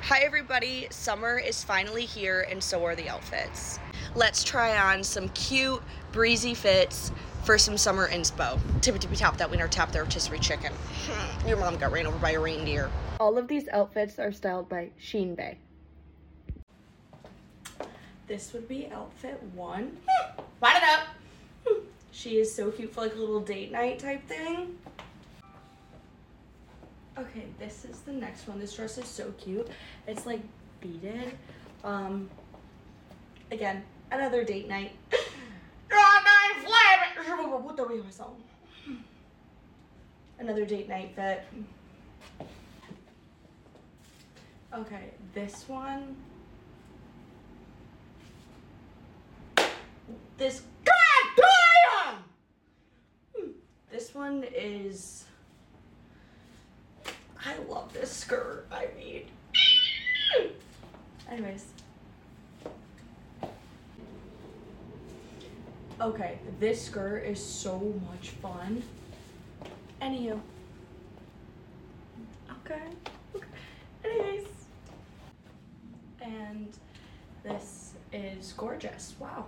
Hi everybody, summer is finally here and so are the outfits. Let's try on some cute, breezy fits for some summer inspo. Tippy tippy top that winner tap their rotisserie chicken. Your mom got ran over by a reindeer. All of these outfits are styled by Sheen Bay. This would be outfit 1. Light it up! She is so cute for like a little date night type thing. Okay, this is the next one. This dress is so cute. It's like beaded. Again, another date night. Another date night fit. Okay, this one. This one is, I love this skirt. I mean, anyways. Okay, this skirt is so much fun. Anywho. Okay. Anyways. And this is gorgeous. Wow.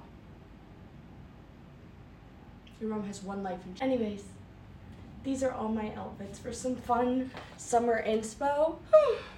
Your mom has one life. Anyways, these are all my outfits for some fun summer inspo.